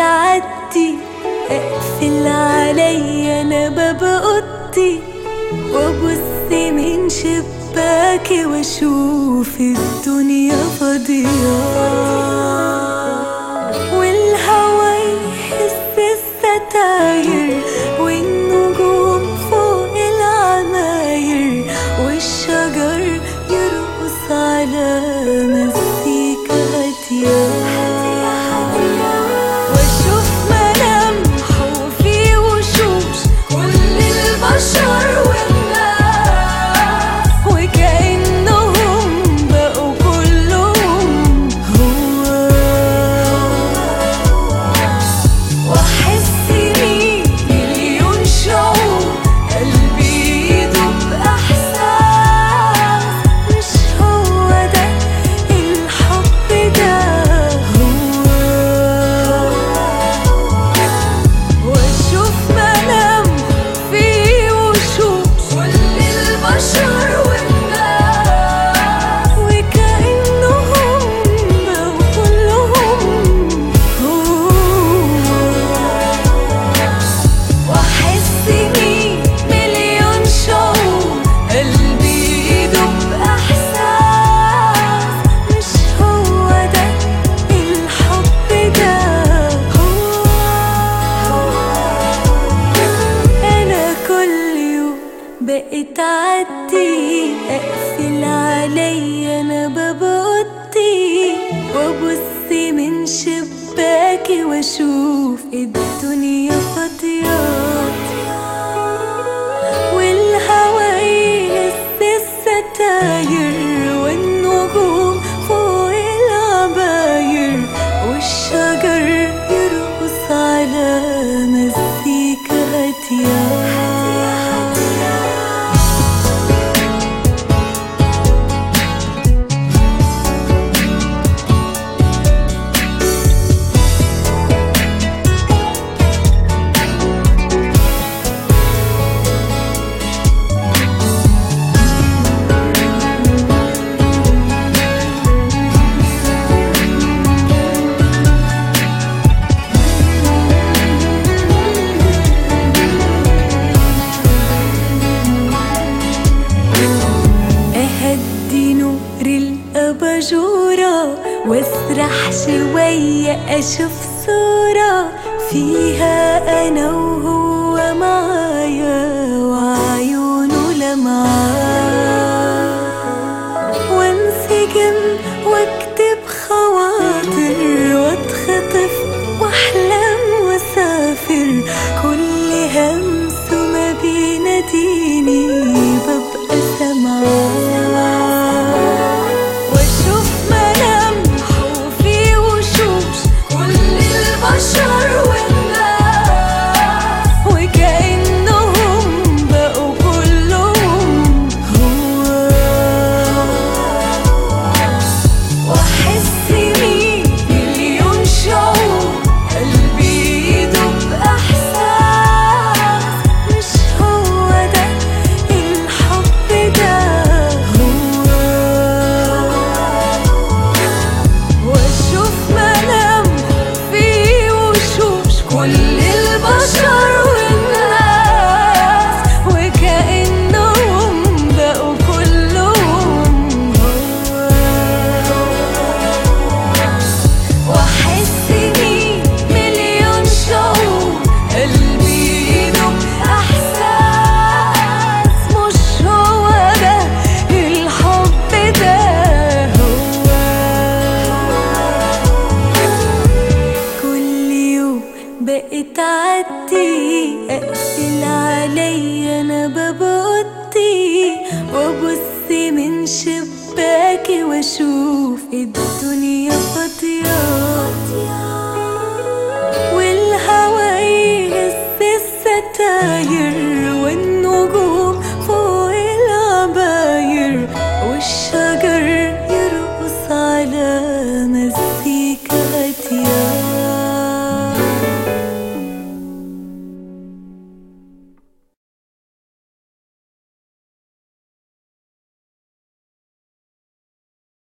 تعدي اقفل عليا انا باب اوضتي وابص من شباكي واشوف الدنيا فاضية والهوا يهز الستاير والنجوم فوق العماير والشجر يرقص على مزيكا هادية بقيت عدي اقفل عليا انا باب اوضتي وابص من شباكي واشوف الدنيا فاضية والهوا يهز الستاير والنجوم فوق العباير والشجر يرقص على مزيكا هادية. الأباجورة واسرح شوية أشوف صورة فيها أنا وهو معايا وعيونه لمعاه وانسجم واكتب خواطر واتخطف واحلم واسافر كل همس ما بيناديني ببقى سامعاه بقيت عدي اقفل عليا انا باب اوضتي وابص من شباكي واشوف الدنيا فاضية والهوا